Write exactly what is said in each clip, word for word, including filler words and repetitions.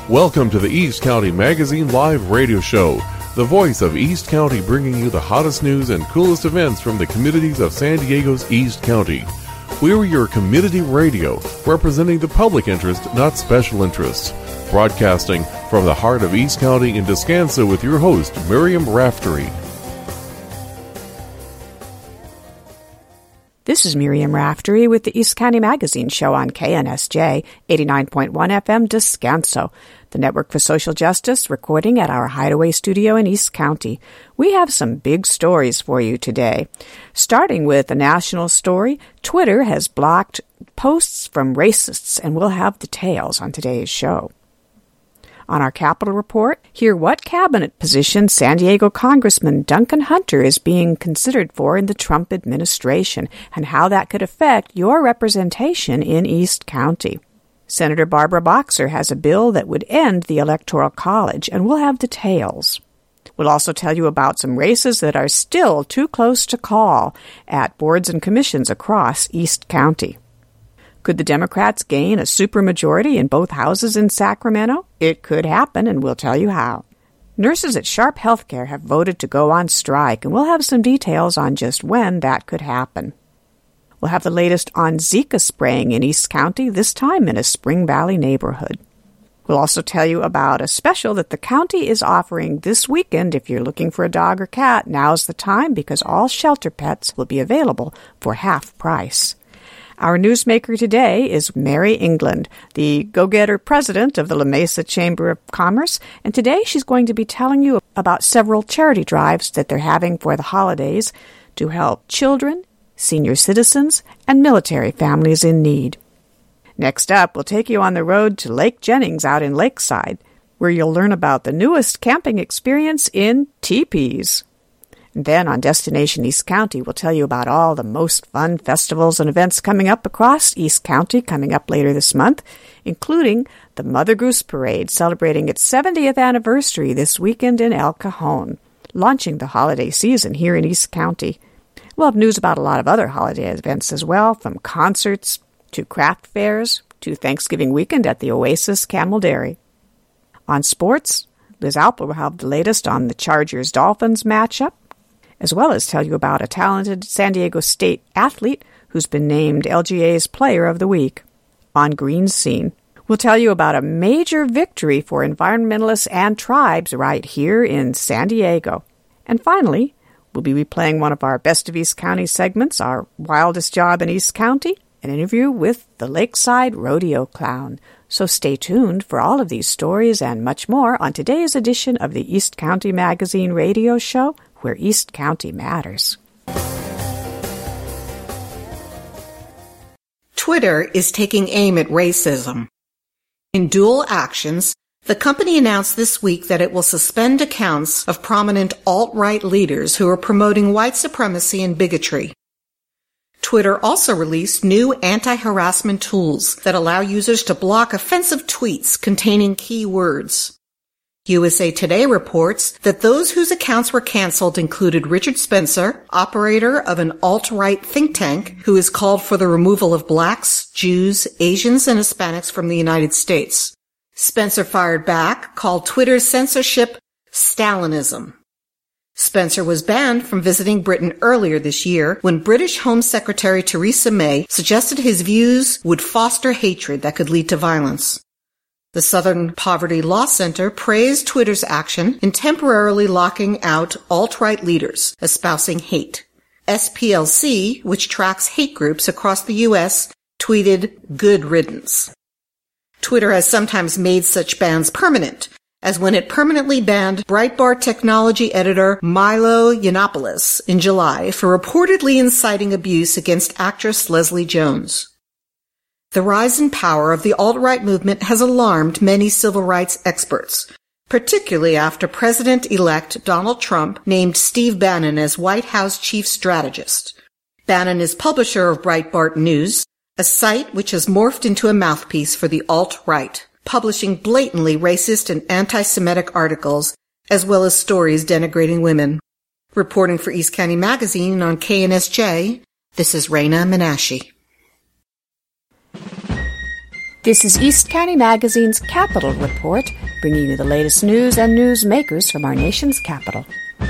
Welcome to the East County Magazine Live Radio Show, the voice of East County, bringing you the hottest news and coolest events from the communities of San Diego's East County. We're your community radio, representing the public interest, not special interests. Broadcasting from the heart of East County in Descanso with your host, Miriam Raftery. This is Miriam Raftery with the East County Magazine Show on K N S J eighty-nine point one F M Descanso, the Network for Social Justice, recording at our Hideaway studio in East County. We have some big stories for you today. Starting with a national story, Twitter has blocked posts from racists, and we'll have details on today's show. On our Capitol Report, hear what cabinet position San Diego Congressman Duncan Hunter is being considered for in the Trump administration and how that could affect your representation in East County. Senator Barbara Boxer has a bill that would end the Electoral College, and we'll have details. We'll also tell you about some races that are still too close to call at boards and commissions across East County. Could the Democrats gain a supermajority in both houses in Sacramento? It could happen, and we'll tell you how. Nurses at Sharp Healthcare have voted to go on strike, and we'll have some details on just when that could happen. We'll have the latest on Zika spraying in East County, this time in a Spring Valley neighborhood. We'll also tell you about a special that the county is offering this weekend. If you're looking for a dog or cat, now's the time because all shelter pets will be available for half price. Our newsmaker today is Mary England, the go-getter president of the La Mesa Chamber of Commerce, and today she's going to be telling you about several charity drives that they're having for the holidays to help children, senior citizens, and military families in need. Next up, we'll take you on the road to Lake Jennings out in Lakeside, where you'll learn about the newest camping experience in teepees. And then on Destination East County, we'll tell you about all the most fun festivals and events coming up across East County coming up later this month, including the Mother Goose Parade celebrating its seventieth anniversary this weekend in El Cajon, launching the holiday season here in East County. We'll have news about a lot of other holiday events as well, from concerts to craft fairs to Thanksgiving weekend at the Oasis Camel Dairy. On sports, Liz Alpa will have the latest on the Chargers-Dolphins matchup, as well as tell you about a talented San Diego State athlete who's been named L G A's Player of the Week. On Green Scene, we'll tell you about a major victory for environmentalists and tribes right here in San Diego. And finally, we'll be replaying one of our Best of East County segments, our Wildest Job in East County, an interview with the Lakeside Rodeo Clown. So stay tuned for all of these stories and much more on today's edition of the East County Magazine Radio Show, where East County matters. Twitter is taking aim at racism. In dual actions, the company announced this week that it will suspend accounts of prominent alt-right leaders who are promoting white supremacy and bigotry. Twitter also released new anti-harassment tools that allow users to block offensive tweets containing key words. U S A Today reports that those whose accounts were canceled included Richard Spencer, operator of an alt-right think tank who has called for the removal of blacks, Jews, Asians, and Hispanics from the United States. Spencer fired back, called Twitter's censorship Stalinism. Spencer was banned from visiting Britain earlier this year when British Home Secretary Theresa May suggested his views would foster hatred that could lead to violence. The Southern Poverty Law Center praised Twitter's action in temporarily locking out alt-right leaders espousing hate. S P L C, which tracks hate groups across the U S, tweeted, "Good riddance." Twitter has sometimes made such bans permanent, as when it permanently banned Breitbart technology editor Milo Yiannopoulos in July for reportedly inciting abuse against actress Leslie Jones. The rise in power of the alt-right movement has alarmed many civil rights experts, particularly after President-elect Donald Trump named Steve Bannon as White House chief strategist. Bannon is publisher of Breitbart News, a site which has morphed into a mouthpiece for the alt-right, publishing blatantly racist and anti-Semitic articles, as well as stories denigrating women. Reporting for East County Magazine on K N S J, this is Raina Menashe. This is East County Magazine's Capital Report, bringing you the latest news and newsmakers from our nation's capital.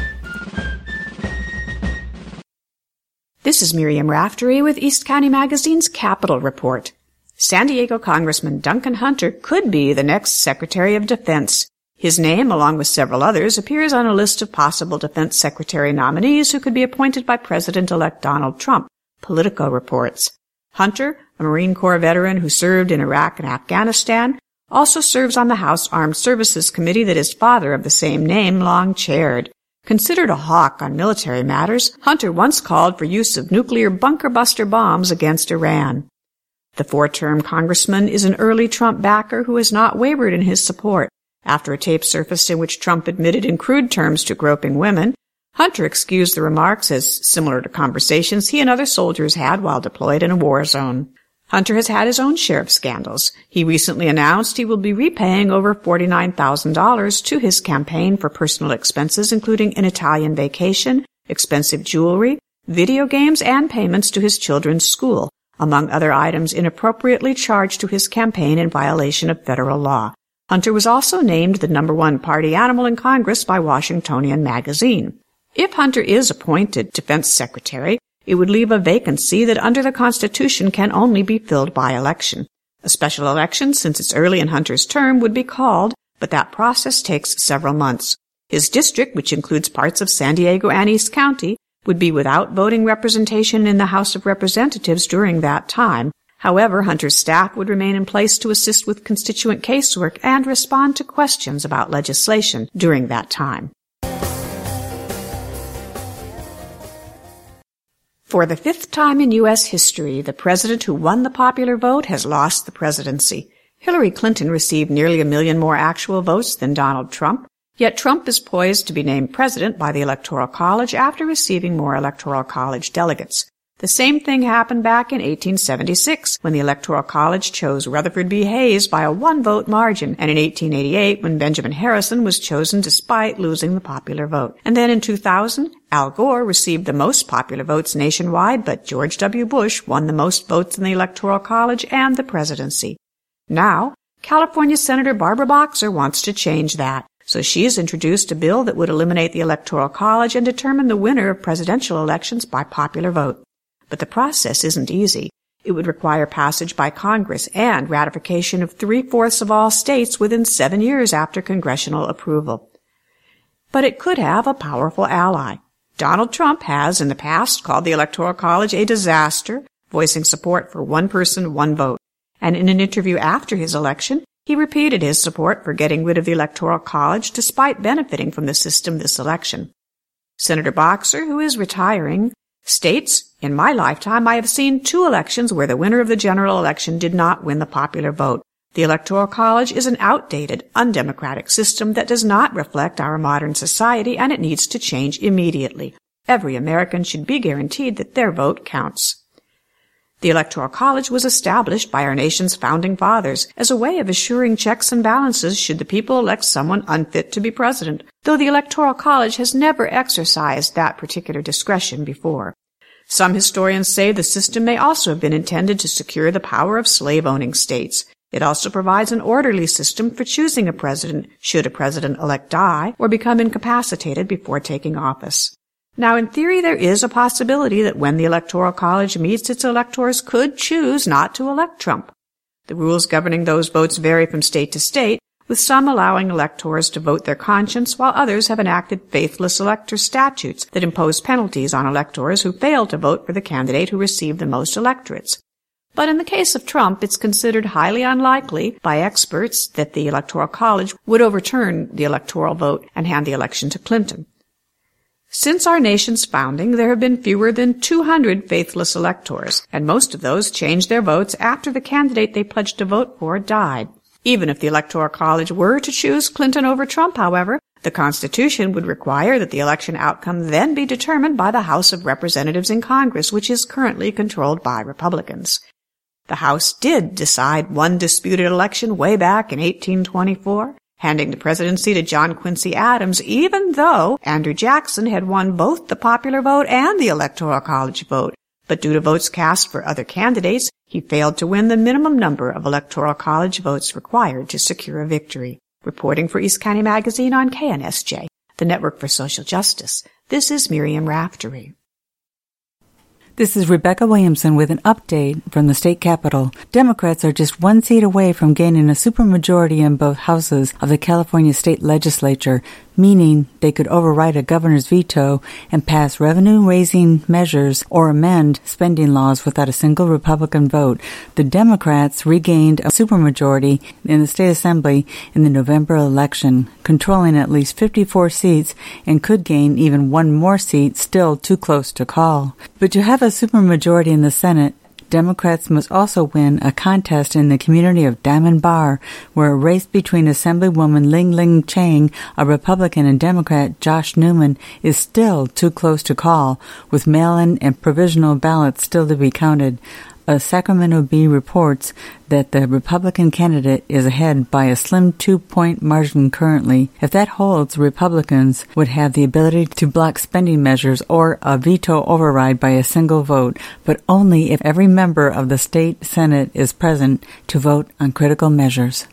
This is Miriam Raftery with East County Magazine's Capital Report. San Diego Congressman Duncan Hunter could be the next Secretary of Defense. His name, along with several others, appears on a list of possible Defense Secretary nominees who could be appointed by President-elect Donald Trump, Politico reports. Hunter, a Marine Corps veteran who served in Iraq and Afghanistan, also serves on the House Armed Services Committee that his father of the same name long chaired. Considered a hawk on military matters, Hunter once called for use of nuclear bunker-buster bombs against Iran. The four-term congressman is an early Trump backer who has not wavered in his support. After a tape surfaced in which Trump admitted in crude terms to groping women, Hunter excused the remarks as similar to conversations he and other soldiers had while deployed in a war zone. Hunter has had his own share of scandals. He recently announced he will be repaying over forty-nine thousand dollars to his campaign for personal expenses, including an Italian vacation, expensive jewelry, video games, and payments to his children's school, among other items inappropriately charged to his campaign in violation of federal law. Hunter was also named the number one party animal in Congress by Washingtonian Magazine. If Hunter is appointed Defense Secretary, it would leave a vacancy that under the Constitution can only be filled by election. A special election, since it's early in Hunter's term, would be called, but that process takes several months. His district, which includes parts of San Diego and East County, would be without voting representation in the House of Representatives during that time. However, Hunter's staff would remain in place to assist with constituent casework and respond to questions about legislation during that time. For the fifth time in U S history, the president who won the popular vote has lost the presidency. Hillary Clinton received nearly a million more actual votes than Donald Trump, yet Trump is poised to be named president by the Electoral College after receiving more Electoral College delegates. The same thing happened back in eighteen seventy-six, when the Electoral College chose Rutherford B. Hayes by a one-vote margin, and in eighteen eighty-eight, when Benjamin Harrison was chosen despite losing the popular vote. And then in two thousand, Al Gore received the most popular votes nationwide, but George W. Bush won the most votes in the Electoral College and the presidency. Now, California Senator Barbara Boxer wants to change that, so she has introduced a bill that would eliminate the Electoral College and determine the winner of presidential elections by popular vote. But the process isn't easy. It would require passage by Congress and ratification of three-fourths of all states within seven years after congressional approval. But it could have a powerful ally. Donald Trump has, in the past, called the Electoral College a disaster, voicing support for one person, one vote. And in an interview after his election, he repeated his support for getting rid of the Electoral College despite benefiting from the system this election. Senator Boxer, who is retiring, states, "In my lifetime, I have seen two elections where the winner of the general election did not win the popular vote. The Electoral College is an outdated, undemocratic system that does not reflect our modern society, and it needs to change immediately. Every American should be guaranteed that their vote counts." The Electoral College was established by our nation's founding fathers as a way of assuring checks and balances should the people elect someone unfit to be president, though the Electoral College has never exercised that particular discretion before. Some historians say the system may also have been intended to secure the power of slave-owning states. It also provides an orderly system for choosing a president should a president-elect die or become incapacitated before taking office. Now, in theory, there is a possibility that when the Electoral College meets, its electors could choose not to elect Trump. The rules governing those votes vary from state to state, with some allowing electors to vote their conscience, while others have enacted faithless elector statutes that impose penalties on electors who fail to vote for the candidate who received the most electorates. But in the case of Trump, it's considered highly unlikely by experts that the Electoral College would overturn the electoral vote and hand the election to Clinton. Since our nation's founding, there have been fewer than two hundred faithless electors, and most of those changed their votes after the candidate they pledged to vote for died. Even if the Electoral College were to choose Clinton over Trump, however, the Constitution would require that the election outcome then be determined by the House of Representatives in Congress, which is currently controlled by Republicans. The House did decide one disputed election way back in eighteen twenty-four, handing the presidency to John Quincy Adams, even though Andrew Jackson had won both the popular vote and the Electoral College vote, But due to votes cast for other candidates, he failed to win the minimum number of Electoral College votes required to secure a victory. Reporting for East County Magazine on K N S J, the Network for Social Justice, this is Miriam Raftery. This is Rebecca Williamson with an update from the state capitol. Democrats are just one seat away from gaining a supermajority in both houses of the California state legislature, meaning they could override a governor's veto and pass revenue-raising measures or amend spending laws without a single Republican vote. The Democrats regained a supermajority in the state assembly in the November election, controlling at least fifty-four seats and could gain even one more seat, still too close to call. But to have a supermajority in the Senate, Democrats must also win a contest in the community of Diamond Bar, where a race between Assemblywoman Ling Ling Chang, a Republican, and Democrat Josh Newman is still too close to call, with mail-in and provisional ballots still to be counted. A Sacramento Bee reports that the Republican candidate is ahead by a slim two-point margin currently. If that holds, Republicans would have the ability to block spending measures or a veto override by a single vote, but only if every member of the state Senate is present to vote on critical measures.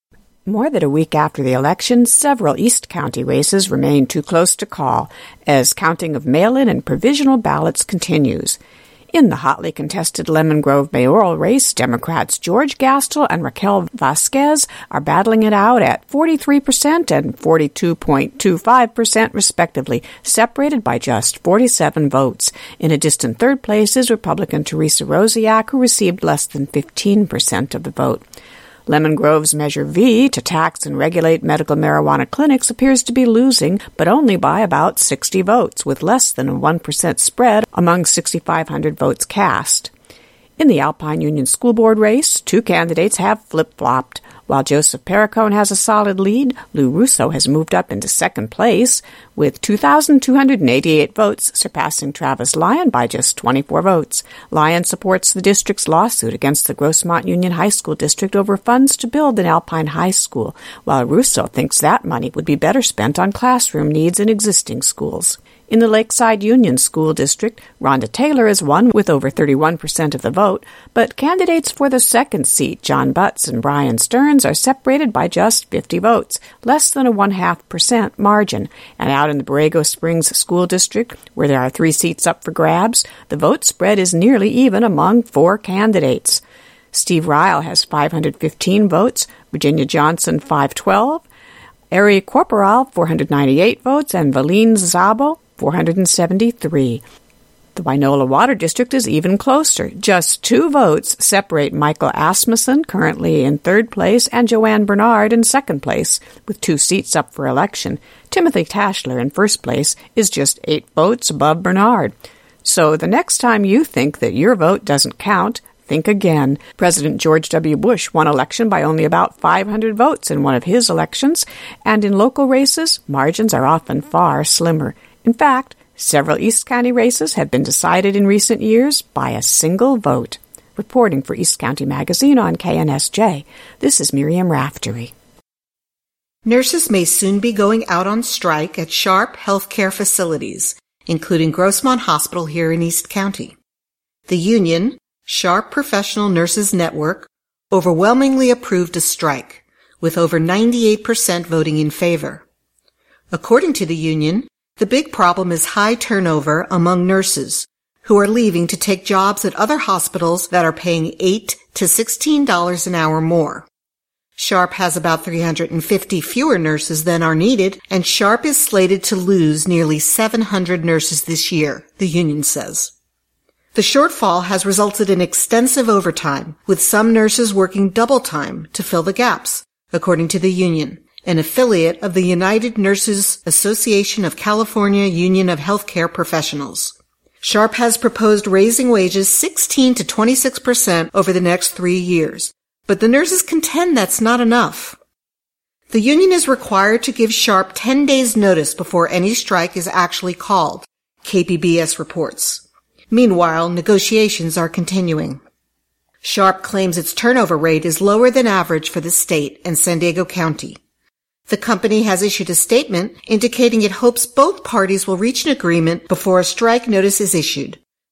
More than a week after the election, several East County races remain too close to call as counting of mail-in and provisional ballots continues. In the hotly contested Lemon Grove mayoral race, Democrats George Gastel and Raquel Vasquez are battling it out at forty-three percent and forty-two point two five percent respectively, separated by just forty-seven votes. In a distant third place is Republican Teresa Rosiak, who received less than fifteen percent of the vote. Lemon Grove's Measure V to tax and regulate medical marijuana clinics appears to be losing, but only by about sixty votes, with less than a one percent spread among six thousand five hundred votes cast. In the Alpine Union School Board race, two candidates have flip-flopped. While Joseph Perricone has a solid lead, Lou Russo has moved up into second place with two thousand two hundred eighty-eight votes, surpassing Travis Lyon by just twenty-four votes. Lyon supports the district's lawsuit against the Grossmont Union High School District over funds to build an Alpine high school, while Russo thinks that money would be better spent on classroom needs in existing schools. In the Lakeside Union School District, Rhonda Taylor has won with over thirty-one percent of the vote, but candidates for the second seat, John Butts and Brian Stearns, are separated by just fifty votes, less than a one-half percent margin. And out in the Borrego Springs School District, where there are three seats up for grabs, the vote spread is nearly even among four candidates. Steve Ryle has five hundred fifteen votes, Virginia Johnson five hundred twelve, Ari Corporal four hundred ninety-eight votes, and Valine Szabo four hundred seventy-three. The Wynola Water District is even closer. Just two votes separate Michael Asmussen, currently in third place, and Joanne Bernard in second place, with two seats up for election. Timothy Tashler in first place is just eight votes above Bernard. So the next time you think that your vote doesn't count, think again. President George W. Bush won election by only about five hundred votes in one of his elections, and in local races, margins are often far slimmer. In fact, several East County races have been decided in recent years by a single vote. Reporting for East County Magazine on K N S J, this is Miriam Raftery. Nurses may soon be going out on strike at Sharp healthcare facilities, including Grossmont Hospital here in East County. The union, Sharp Professional Nurses Network, overwhelmingly approved a strike, with over ninety-eight percent voting in favor. According to the union, the big problem is high turnover among nurses who are leaving to take jobs at other hospitals that are paying eight to sixteen dollars an hour more. Sharp has about three hundred fifty fewer nurses than are needed, and Sharp is slated to lose nearly seven hundred nurses this year, the union says. The shortfall has resulted in extensive overtime, with some nurses working double time to fill the gaps, according to the union, an affiliate of the United Nurses Association of California Union of Healthcare Professionals. Sharp has proposed raising wages sixteen to twenty-six percent over the next three years, but the nurses contend that's not enough. The union is required to give Sharp ten days notice before any strike is actually called, K P B S reports. Meanwhile, negotiations are continuing. Sharp claims its turnover rate is lower than average for the state and San Diego County. The company has issued a statement indicating it hopes both parties will reach an agreement before a strike notice is issued.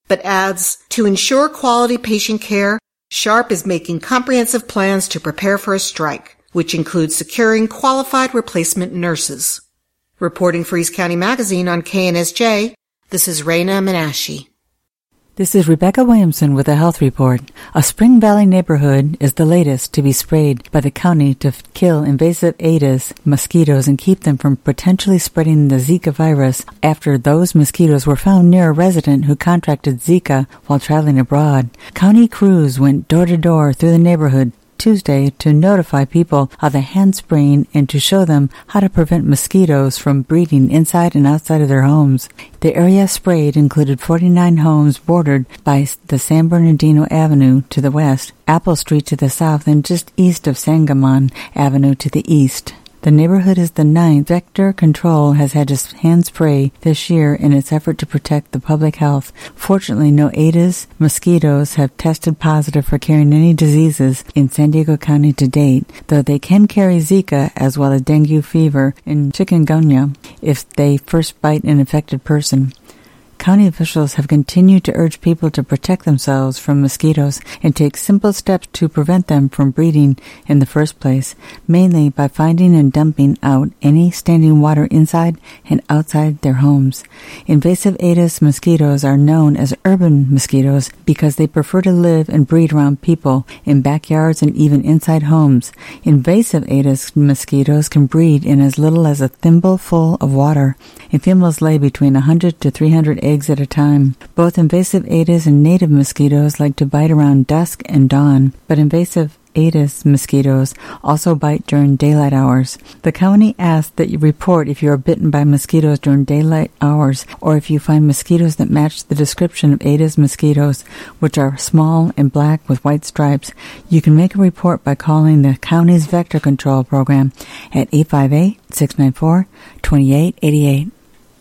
but adds, to ensure quality patient care, Sharp is making comprehensive plans to prepare for a strike, which includes securing qualified replacement nurses. Reporting for East County Magazine on K N S J, this is Raina Menashe. This is Rebecca Williamson with a health report. A Spring Valley neighborhood is the latest to be sprayed by the county to f- kill invasive Aedes mosquitoes and keep them from potentially spreading the Zika virus after those mosquitoes were found near a resident who contracted Zika while traveling abroad. County crews went door to door through the neighborhood Tuesday to notify people of the hand spraying and to show them how to prevent mosquitoes from breeding inside and outside of their homes. The area sprayed included forty-nine homes bordered by the San Bernardino Avenue to the west, Apple Street to the south, and just east of Sangamon Avenue to the east. The neighborhood is the ninth Vector Control has had to hand spray this year in its effort to protect the public health. Fortunately, no Aedes mosquitoes have tested positive for carrying any diseases in San Diego County to date, though they can carry Zika as well as dengue fever and chikungunya if they first bite an infected person. County officials have continued to urge people to protect themselves from mosquitoes and take simple steps to prevent them from breeding in the first place, mainly by finding and dumping out any standing water inside and outside their homes. Invasive Aedes mosquitoes are known as urban mosquitoes because they prefer to live and breed around people in backyards and even inside homes. Invasive Aedes mosquitoes can breed in as little as a thimbleful of water, and females lay between one hundred to three hundred eggs at a time. Both invasive Aedes and native mosquitoes like to bite around dusk and dawn, but invasive Aedes mosquitoes also bite during daylight hours. The county asks that you report if you are bitten by mosquitoes during daylight hours or if you find mosquitoes that match the description of Aedes mosquitoes, which are small and black with white stripes. You can make a report by calling the county's Vector Control Program at eight five eight, six nine four, two eight eight eight.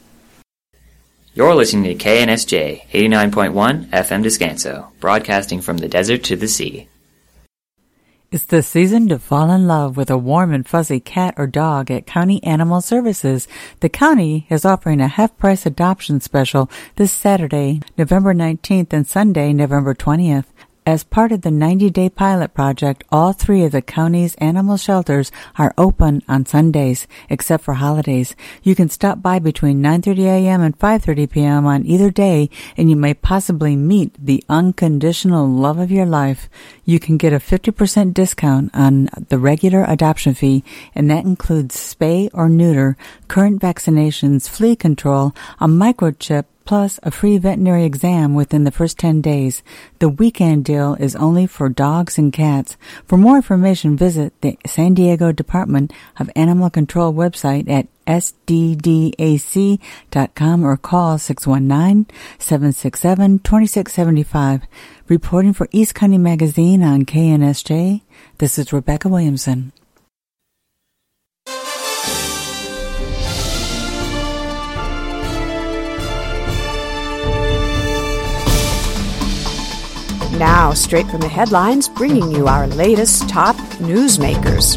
You're listening to K N S J eighty-nine point one F M Descanso, broadcasting from the desert to the sea. It's the season to fall in love with a warm and fuzzy cat or dog at County Animal Services. The county is offering a half-price adoption special this Saturday, November nineteenth, and Sunday, November twentieth. As part of the ninety-day pilot project, all three of the county's animal shelters are open on Sundays, except for holidays. You can stop by between nine thirty a.m. and five thirty p.m. on either day, and you may possibly meet the unconditional love of your life. You can get a fifty percent discount on the regular adoption fee, and that includes spay or neuter, current vaccinations, flea control, a microchip, plus a free veterinary exam within the first ten days. The weekend deal is only for dogs and cats. For more information, visit the San Diego Department of Animal Control website at S D D A C dot com or call six one nine, seven six seven, two six seven five. Reporting for East County Magazine on K N S J, this is Rebecca Williamson. Now, straight from the headlines, bringing you our latest top newsmakers.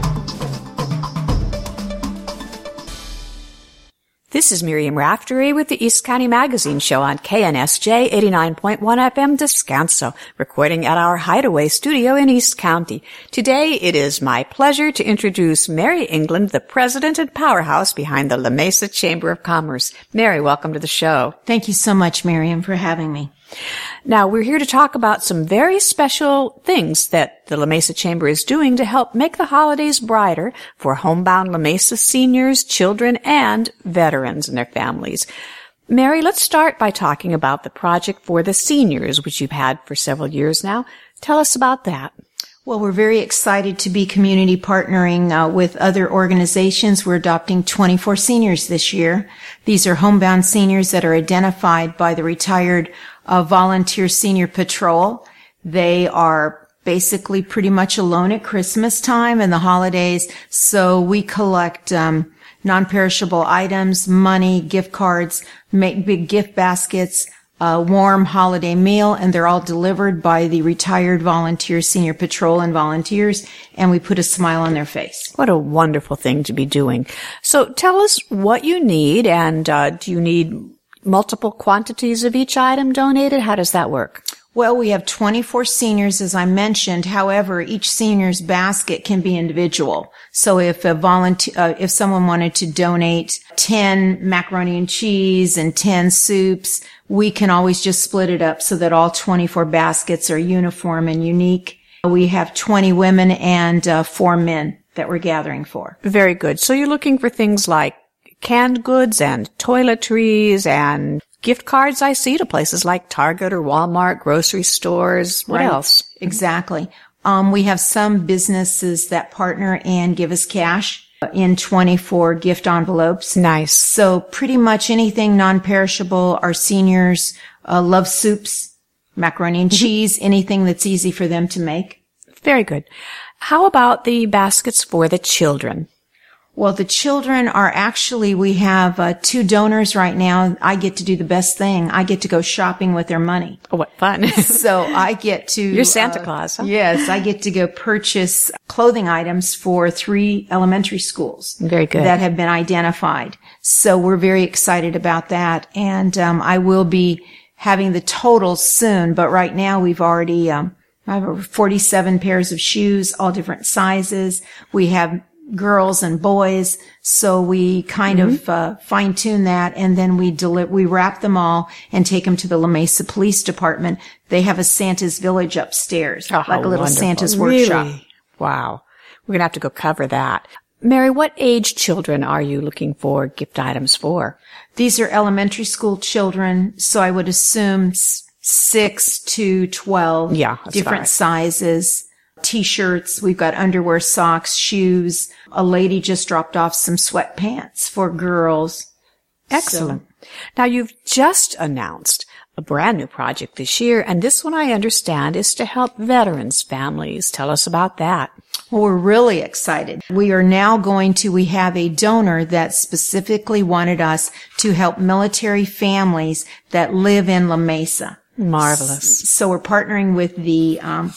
This is Miriam Raftery with the East County Magazine Show on K N S J eighty-nine point one F M Descanso, recording at our Hideaway studio in East County. Today, it is my pleasure to introduce Mary England, the president and powerhouse behind the La Mesa Chamber of Commerce. Mary, welcome to the show. Thank you so much, Miriam, for having me. Now, we're here to talk about some very special things that the La Mesa Chamber is doing to help make the holidays brighter for homebound La Mesa seniors, children, and veterans and their families. Mary, let's start by talking about the Project for the Seniors, which you've had for several years now. Tell us about that. Well, we're very excited to be community partnering uh, with other organizations. We're adopting twenty-four seniors this year. These are homebound seniors that are identified by the retired uh, volunteer senior patrol. They are basically pretty much alone at Christmas time and the holidays, so we collect um, non-perishable items, money, gift cards, make big gift baskets, a warm holiday meal, and they're all delivered by the retired volunteer senior patrol and volunteers, and we put a smile on their face. What a wonderful thing to be doing. So tell us what you need, and uh, do you need multiple quantities of each item donated? How does that work? Well, we have twenty-four seniors, as I mentioned. However, each senior's basket can be individual. So if a volunteer, uh, if someone wanted to donate ten macaroni and cheese and ten soups, we can always just split it up so that all twenty-four baskets are uniform and unique. We have twenty women and uh, four men that we're gathering for. Very good. So you're looking for things like canned goods and toiletries and gift cards, I see, to places like Target or Walmart, grocery stores. What Right. else? Exactly. Um, we have some businesses that partner and give us cash in twenty-four gift envelopes. Nice. So pretty much anything non-perishable. Our seniors uh, love soups, macaroni and cheese, anything that's easy for them to make. Very good. How about the baskets for the children? Well, the children are actually, we have uh, two donors right now. I get to do the best thing. I get to go shopping with their money. Oh, what fun. So I get to... You're Santa uh, Claus, huh? Yes, I get to go purchase clothing items for three elementary schools. Very good. That have been identified. So we're very excited about that. And um, I will be having the totals soon, but right now we've already... Um, I have over forty-seven pairs of shoes, all different sizes. We have girls and boys, so we kind mm-hmm. of uh, fine tune that, and then we deli- we wrap them all and take them to the La Mesa Police Department. They have a Santa's Village upstairs, oh, like a little wonderful. Santa's really? workshop. Wow, we're gonna have to go cover that. Mary, what age children are you looking for gift items for? These are elementary school children, so I would assume s- six to twelve. Yeah, that's different right. sizes. T-shirts, we've got underwear, socks, shoes. A lady just dropped off some sweatpants for girls. Excellent. So, now, you've just announced a brand new project this year, and this one, I understand, is to help veterans' families. Tell us about that. Well, we're really excited. We are now going to, we have a donor that specifically wanted us to help military families that live in La Mesa. Marvelous. So we're partnering with the um,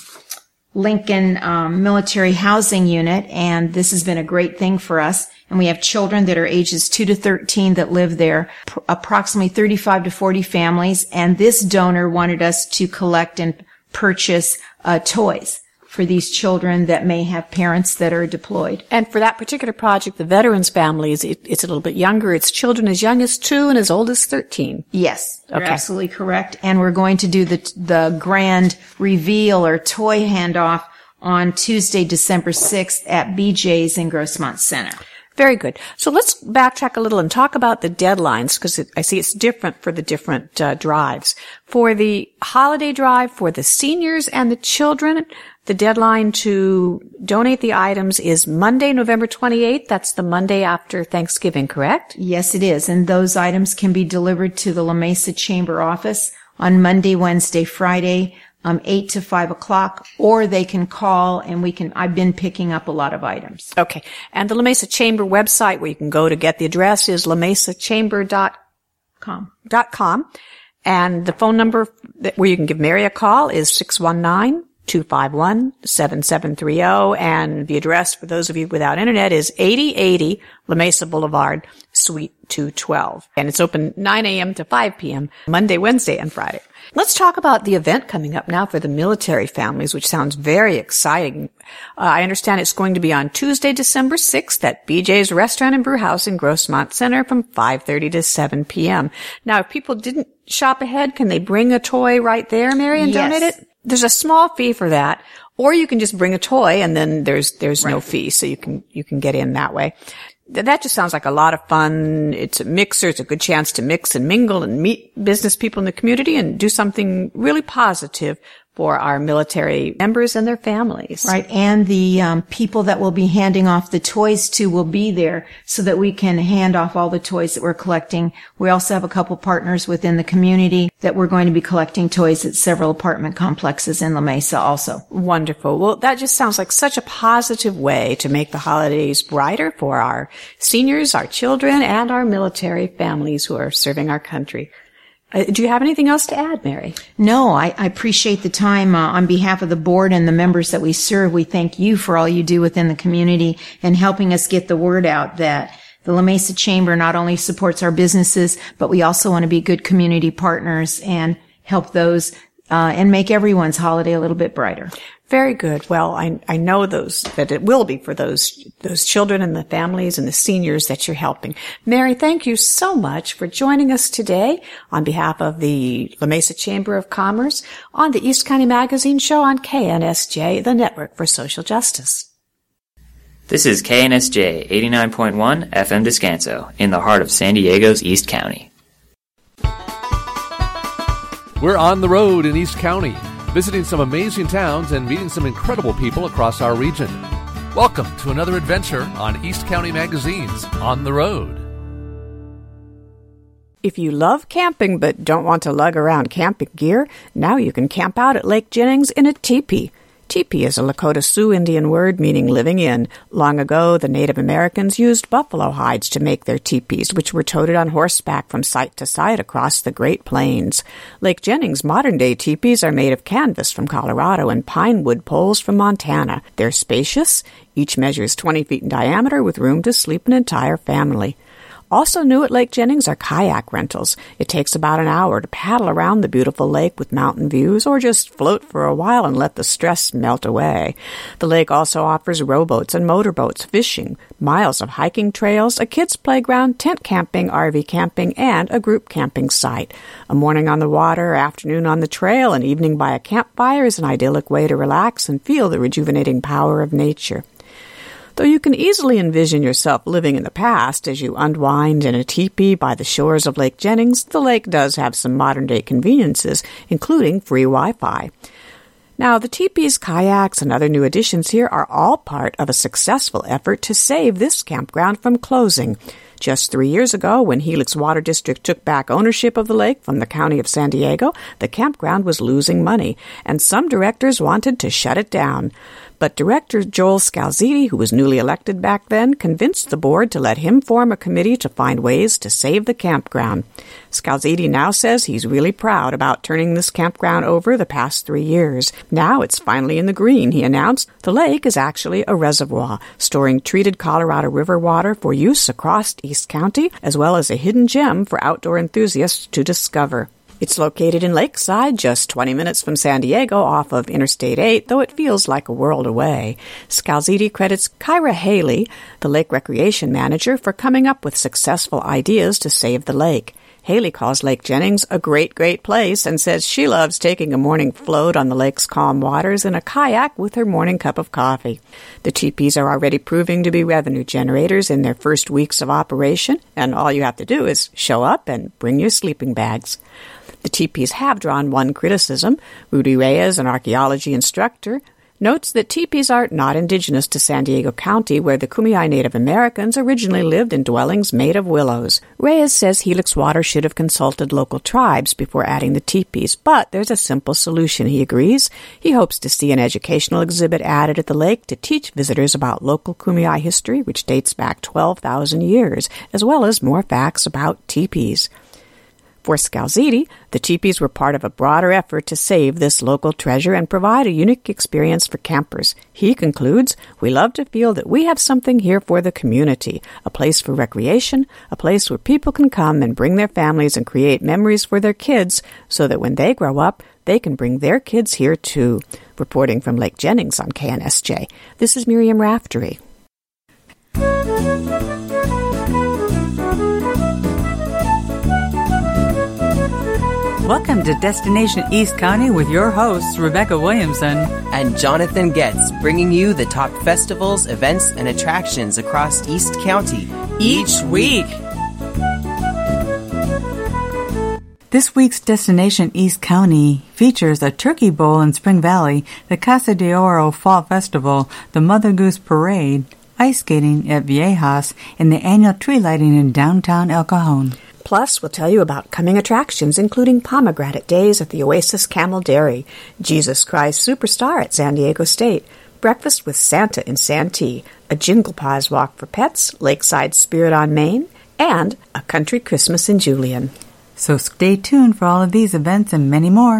Lincoln um, Military Housing Unit, and this has been a great thing for us. And we have children that are ages two to thirteen that live there, pr- approximately thirty-five to forty families. And this donor wanted us to collect and purchase uh, toys for these children that may have parents that are deployed. And for that particular project, the veterans families, it, it's a little bit younger. It's children as young as two and as old as thirteen. Yes, you're okay. absolutely correct. And we're going to do the the grand reveal or toy handoff on Tuesday, December sixth at B J's in Grossmont Center. Very good. So let's backtrack a little and talk about the deadlines, because I see it's different for the different uh, drives. For the holiday drive, for the seniors and the children, the deadline to donate the items is Monday, November twenty-eighth. That's the Monday after Thanksgiving, correct? Yes, it is. And those items can be delivered to the La Mesa Chamber office on Monday, Wednesday, Friday, um, eight to five o'clock, or they can call and we can, I've been picking up a lot of items. Okay. And the La Mesa Chamber website where you can go to get the address is la mesa chamber dot com. And the phone number that, where you can give Mary a call is six one nine, two five one, seven seven three zero. And the address for those of you without internet is eighty eighty La Mesa Boulevard, Suite two twelve. And it's open nine a.m. to five p.m. Monday, Wednesday, and Friday. Let's talk about the event coming up now for the military families, which sounds very exciting. Uh, I understand it's going to be on Tuesday, December sixth at B J's Restaurant and Brew House in Grossmont Center from five thirty to seven p.m. Now, if people didn't shop ahead, can they bring a toy right there, Mary, and Yes. donate it? There's a small fee for that. Or you can just bring a toy and then there's, there's Right. no fee. So you can, you can get in that way. Th- That just sounds like a lot of fun. It's a mixer. It's a good chance to mix and mingle and meet business people in the community and do something really positive for our military members and their families. Right. And the um, people that we'll be handing off the toys to will be there so that we can hand off all the toys that we're collecting. We also have a couple partners within the community that we're going to be collecting toys at several apartment complexes in La Mesa also. Wonderful. Well, that just sounds like such a positive way to make the holidays brighter for our seniors, our children, and our military families who are serving our country. Uh, do you have anything else to add, Mary? No, I, I appreciate the time. Uh, on behalf of the board and the members that we serve, we thank you for all you do within the community and helping us get the word out that The La Mesa Chamber not only supports our businesses, but we also want to be good community partners and help those uh, and make everyone's holiday a little bit brighter. Very good. Well, I, I know those, that it will be for those, those children and the families and the seniors that you're helping. Mary, thank you so much for joining us today on behalf of the La Mesa Chamber of Commerce on the East County Magazine Show on K N S J, the Network for Social Justice. This is K N S J eighty-nine point one F M Descanso, in the heart of San Diego's East County. We're on the road in East County, visiting some amazing towns and meeting some incredible people across our region. Welcome to another adventure on East County Magazine's On the Road. If you love camping but don't want to lug around camping gear, now you can camp out at Lake Jennings in a teepee. Teepee is a Lakota Sioux Indian word meaning living in. Long ago, the Native Americans used buffalo hides to make their teepees, which were toted on horseback from site to site across the Great Plains. Lake Jennings' modern-day teepees are made of canvas from Colorado and pine wood poles from Montana. They're spacious. Each measures twenty feet in diameter with room to sleep an entire family. Also new at Lake Jennings are kayak rentals. It takes about an hour to paddle around the beautiful lake with mountain views or just float for a while and let the stress melt away. The lake also offers rowboats and motorboats, fishing, miles of hiking trails, a kids' playground, tent camping, R V camping, and a group camping site. A morning on the water, afternoon on the trail, and evening by a campfire is an idyllic way to relax and feel the rejuvenating power of nature. Though you can easily envision yourself living in the past as you unwind in a teepee by the shores of Lake Jennings, the lake does have some modern-day conveniences, including free Wi-Fi. Now, the teepees, kayaks, and other new additions here are all part of a successful effort to save this campground from closing. Just three years ago, when Helix Water District took back ownership of the lake from the County of San Diego, the campground was losing money, and some directors wanted to shut it down. But Director Joel Scalzitti, who was newly elected back then, convinced the board to let him form a committee to find ways to save the campground. Scalzitti now says he's really proud about turning this campground over the past three years. Now it's finally in the green, he announced. The lake is actually a reservoir, storing treated Colorado River water for use across East County, as well as a hidden gem for outdoor enthusiasts to discover. It's located in Lakeside, just twenty minutes from San Diego off of Interstate eight, though it feels like a world away. Scalzitti credits Kyra Haley, the lake recreation manager, for coming up with successful ideas to save the lake. Haley calls Lake Jennings a great, great place and says she loves taking a morning float on the lake's calm waters in a kayak with her morning cup of coffee. The teepees are already proving to be revenue generators in their first weeks of operation, and all you have to do is show up and bring your sleeping bags. The teepees have drawn one criticism. Rudy Reyes, an archaeology instructor, notes that teepees are not indigenous to San Diego County, where the Kumeyaay Native Americans originally lived in dwellings made of willows. Reyes says Helix Water should have consulted local tribes before adding the teepees, but there's a simple solution, he agrees. He hopes to see an educational exhibit added at the lake to teach visitors about local Kumeyaay history, which dates back twelve thousand years, as well as more facts about teepees. For Scalzitti, the teepees were part of a broader effort to save this local treasure and provide a unique experience for campers. He concludes, "We love to feel that we have something here for the community, a place for recreation, a place where people can come and bring their families and create memories for their kids so that when they grow up, they can bring their kids here too." Reporting from Lake Jennings on K N S J, this is Miriam Raftery. Welcome to Destination East County with your hosts, Rebecca Williamson and Jonathan Getz, bringing you the top festivals, events, and attractions across East County each week. This week's Destination East County features a turkey bowl in Spring Valley, the Casa de Oro Fall Festival, the Mother Goose Parade, ice skating at Viejas, and the annual tree lighting in downtown El Cajon. Plus, we'll tell you about coming attractions, including pomegranate days at the Oasis Camel Dairy, Jesus Christ Superstar at San Diego State, breakfast with Santa in Santee, a Jingle Paws walk for pets, Lakeside Spirit on Main, and a country Christmas in Julian. So stay tuned for all of these events and many more.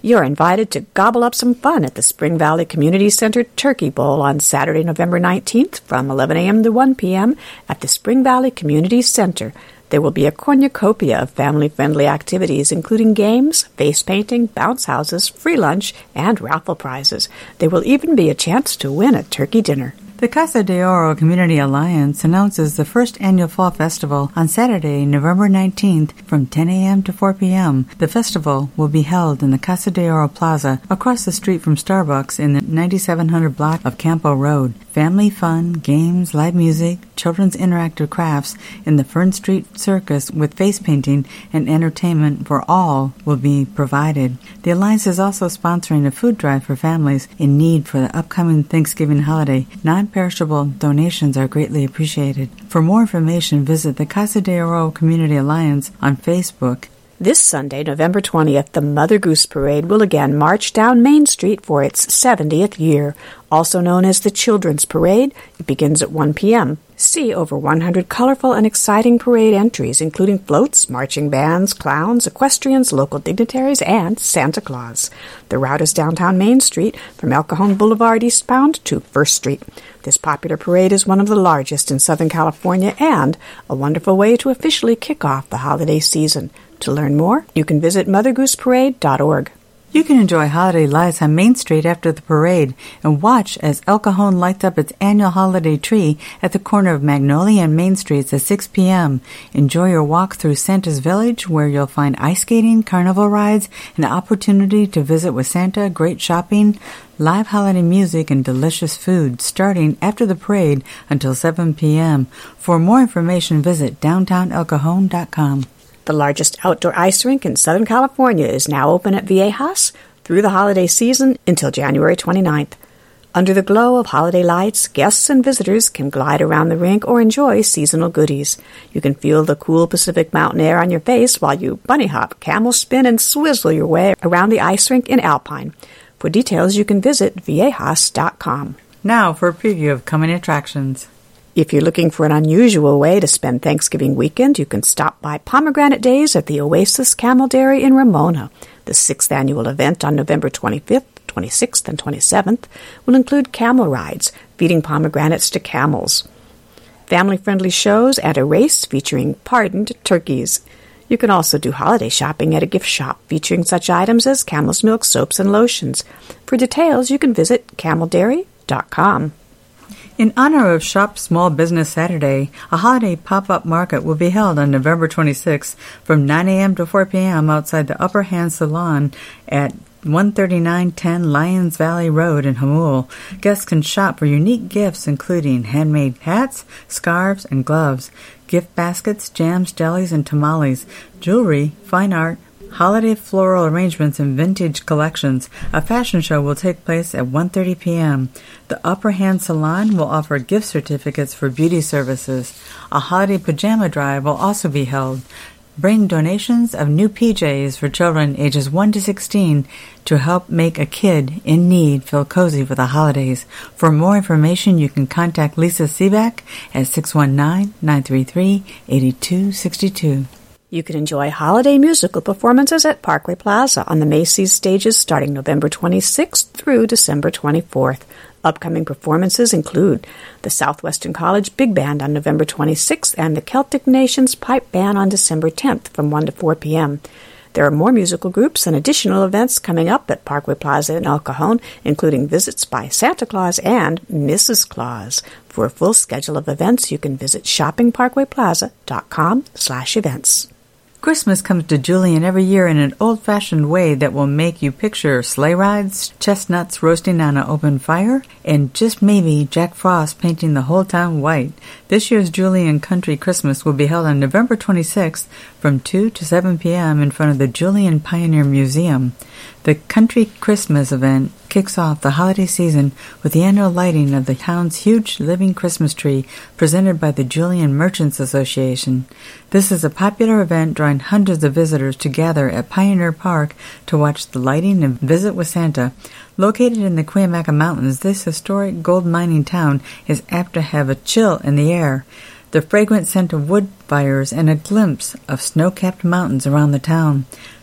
You're invited to gobble up some fun at the Spring Valley Community Center Turkey Bowl on Saturday, November nineteenth from eleven a.m. to one p.m. at the Spring Valley Community Center. There will be a cornucopia of family-friendly activities, including games, face painting, bounce houses, free lunch, and raffle prizes. There will even be a chance to win a turkey dinner. The Casa de Oro Community Alliance announces the first annual Fall Festival on Saturday, November nineteenth from ten a.m. to four p.m. The festival will be held in the Casa de Oro Plaza across the street from Starbucks in the ninety-seven hundred block of Campo Road. Family fun, games, live music, children's interactive crafts in the Fern Street Circus with face painting and entertainment for all will be provided. The Alliance is also sponsoring a food drive for families in need for the upcoming Thanksgiving holiday. Non-perishable donations are greatly appreciated. For more information, visit the Casa de Oro Community Alliance on Facebook. This Sunday, November twentieth, the Mother Goose Parade will again march down Main Street for its seventieth year. Also known as the Children's Parade, it begins at one p.m. See over one hundred colorful and exciting parade entries, including floats, marching bands, clowns, equestrians, local dignitaries, and Santa Claus. The route is downtown Main Street from El Cajon Boulevard eastbound to First Street. This popular parade is one of the largest in Southern California and a wonderful way to officially kick off the holiday season. To learn more, you can visit mother goose parade dot org. You can enjoy holiday lights on Main Street after the parade and watch as El Cajon lights up its annual holiday tree at the corner of Magnolia and Main Streets at six p.m. Enjoy your walk through Santa's Village, where you'll find ice skating, carnival rides, an opportunity to visit with Santa, great shopping, live holiday music, and delicious food starting after the parade until seven p.m. For more information, visit downtown el cajon dot com. The largest outdoor ice rink in Southern California is now open at Viejas through the holiday season until January twenty-ninth. Under the glow of holiday lights, guests and visitors can glide around the rink or enjoy seasonal goodies. You can feel the cool Pacific mountain air on your face while you bunny hop, camel spin, and swizzle your way around the ice rink in Alpine. For details, you can visit viejas dot com. Now for a preview of coming attractions. If you're looking for an unusual way to spend Thanksgiving weekend, you can stop by Pomegranate Days at the Oasis Camel Dairy in Ramona. The sixth annual event on November twenty-fifth, twenty-sixth, and twenty-seventh will include camel rides, feeding pomegranates to camels, family-friendly shows, and a race featuring pardoned turkeys. You can also do holiday shopping at a gift shop featuring such items as camel's milk, soaps, and lotions. For details, you can visit camel dairy dot com. In honor of Shop Small Business Saturday, a holiday pop-up market will be held on November twenty-sixth from nine a.m. to four p.m. outside the Upper Hand Salon at one thirty-nine ten Lyons Valley Road in Hamul. Guests can shop for unique gifts including handmade hats, scarves, and gloves, gift baskets, jams, jellies, and tamales, jewelry, fine art, holiday floral arrangements, and vintage collections. A fashion show will take place at one thirty p.m. The Upper Hand Salon will offer gift certificates for beauty services. A holiday pajama drive will also be held. Bring donations of new P Js for children ages one to sixteen to help make a kid in need feel cozy for the holidays. For more information, you can contact Lisa Seaback at six one nine, nine three three, eight two six two. You can enjoy holiday musical performances at Parkway Plaza on the Macy's stages starting November twenty-sixth through December twenty-fourth. Upcoming performances include the Southwestern College Big Band on November twenty-sixth and the Celtic Nations Pipe Band on December tenth from one to four p.m. There are more musical groups and additional events coming up at Parkway Plaza in El Cajon, including visits by Santa Claus and Missus Claus. For a full schedule of events, you can visit shopping parkway plaza dot com slash events. Christmas comes to Julian every year in an old-fashioned way that will make you picture sleigh rides, chestnuts roasting on an open fire, and just maybe Jack Frost painting the whole town white. This year's Julian Country Christmas will be held on November twenty-sixth from two to seven p.m. in front of the Julian Pioneer Museum. The Country Christmas event kicks off the holiday season with the annual lighting of the town's huge living Christmas tree presented by the Julian Merchants Association. This is a popular event drawing hundreds of visitors to gather at Pioneer Park to watch the lighting and visit with Santa. Located in the Cuyamaca Mountains, this historic gold mining town is apt to have a chill in the air, the fragrant scent of wood fires, and a glimpse of snow-capped mountains around the town.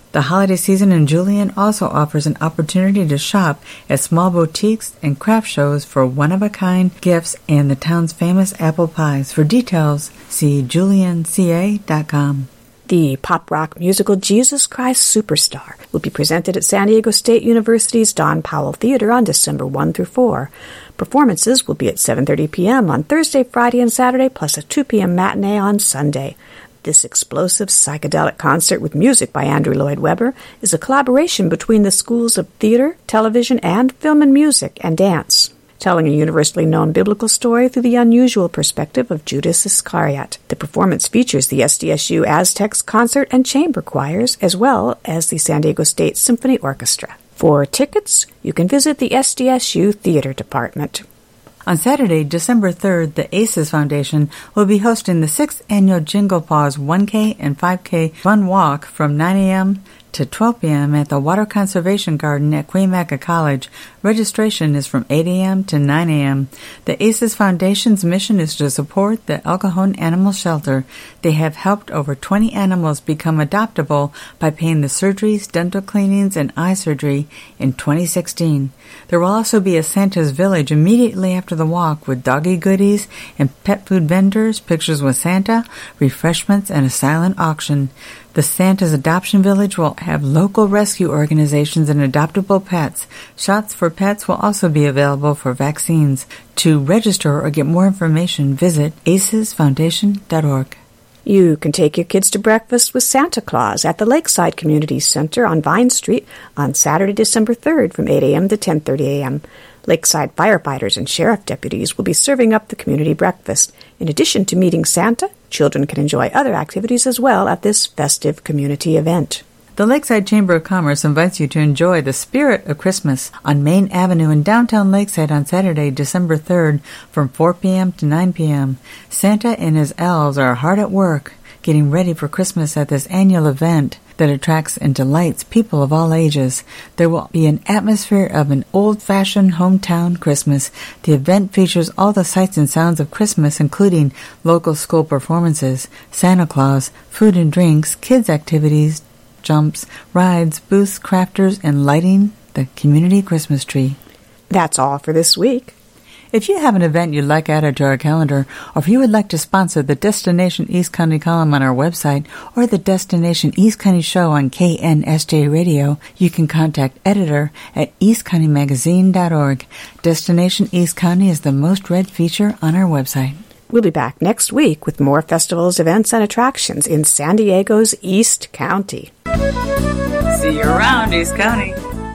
The holiday season in Julian also offers an opportunity to shop at small boutiques and craft shows for one-of-a-kind gifts and the town's famous apple pies. For details, see julian c a dot com. The pop rock musical Jesus Christ Superstar will be presented at San Diego State University's Don Powell Theater on December first through fourth. Performances will be at seven thirty p.m. on Thursday, Friday, and Saturday, plus a two p.m. matinee on Sunday. This explosive psychedelic concert with music by Andrew Lloyd Webber is a collaboration between the schools of theater, television, and film and music and dance, telling a universally known biblical story through the unusual perspective of Judas Iscariot. The performance features the S D S U Aztecs Concert and Chamber Choirs, as well as the San Diego State Symphony Orchestra. For tickets, you can visit the S D S U Theater Department. On Saturday, December third, the ACES Foundation will be hosting the sixth Annual Jingle Paws one K and five K Fun Walk from nine a.m. to twelve p.m. at the Water Conservation Garden at Cuyamaca College. Registration is from eight a.m. to nine a.m. The ACES Foundation's mission is to support the El Cajon Animal Shelter. They have helped over twenty animals become adoptable by paying the surgeries, dental cleanings, and eye surgery in twenty sixteen. There will also be a Santa's Village immediately after the walk with doggy goodies and pet food vendors, pictures with Santa, refreshments, and a silent auction. The Santa's Adoption Village will have local rescue organizations and adoptable pets. Shots for pets will also be available for vaccines. To register or get more information, visit a c e s foundation dot org. You can take your kids to breakfast with Santa Claus at the Lakeside Community Center on Vine Street on Saturday, December third from eight a.m. to ten thirty a.m. Lakeside firefighters and sheriff deputies will be serving up the community breakfast. In addition to meeting Santa, children can enjoy other activities as well at this festive community event. The Lakeside Chamber of Commerce invites you to enjoy the spirit of Christmas on Main Avenue in downtown Lakeside on Saturday, December third from four p.m. to nine p.m. Santa and his elves are hard at work getting ready for Christmas at this annual event that attracts and delights people of all ages. There will be an atmosphere of an old-fashioned hometown Christmas. The event features all the sights and sounds of Christmas, including local school performances, Santa Claus, food and drinks, kids' activities, jumps, rides, booths, crafters, and lighting the community Christmas tree. That's all for this week. If you have an event you'd like added to our calendar, or if you would like to sponsor the Destination East County column on our website or the Destination East County show on K N S J Radio, you can contact editor at east county magazine dot org. Destination East County is the most read feature on our website. We'll be back next week with more festivals, events, and attractions in San Diego's East County. See you around, East County.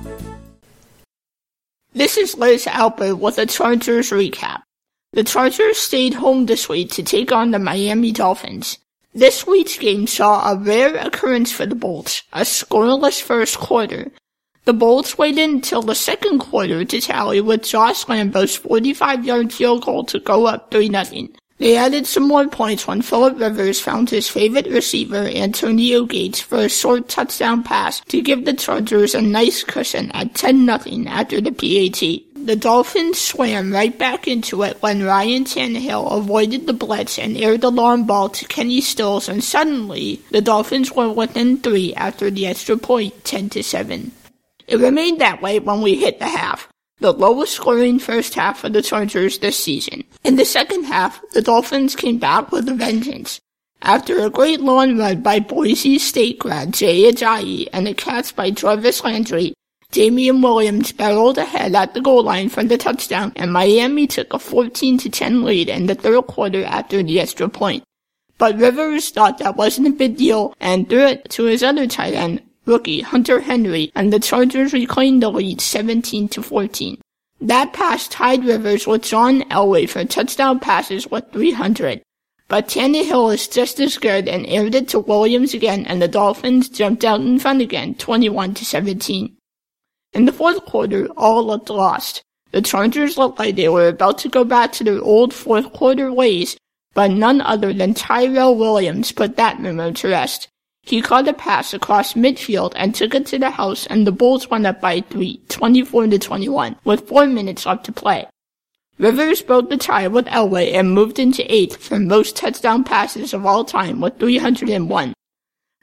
This is Liz Alpert with a Chargers recap. The Chargers stayed home this week to take on the Miami Dolphins. This week's game saw a rare occurrence for the Bolts, a scoreless first quarter. The Bolts waited until the second quarter to tally with Josh Lambo's forty-five-yard field goal to go up three nothing. They added some more points when Phillip Rivers found his favorite receiver, Antonio Gates, for a short touchdown pass to give the Chargers a nice cushion at ten nothing after the P A T. The Dolphins swam right back into it when Ryan Tannehill avoided the blitz and aired the long ball to Kenny Stills, and suddenly the Dolphins were within three after the extra point, ten to seven. It remained that way when we hit the half, the lowest scoring first half for the Chargers this season. In the second half, the Dolphins came back with a vengeance. After a great long run by Boise State grad Jay Ajayi and a catch by Jarvis Landry, Damian Williams barreled ahead at the goal line for the touchdown, and Miami took a fourteen to ten lead in the third quarter after the extra point. But Rivers thought that wasn't a big deal and threw it to his other tight end, rookie Hunter Henry, and the Chargers reclaimed the lead seventeen to fourteen. That pass tied Rivers with John Elway for touchdown passes with three hundred. But Tannehill is just as good and aired it to Williams again, and the Dolphins jumped out in front again, twenty-one to seventeen. In the fourth quarter, all looked lost. The Chargers looked like they were about to go back to their old fourth quarter ways, but none other than Tyrell Williams put that rumor to rest. He caught a pass across midfield and took it to the house, and the Bulls went up by three, twenty-four to twenty-one, with four minutes left to play. Rivers broke the tie with Elway and moved into eighth for most touchdown passes of all time with three hundred one.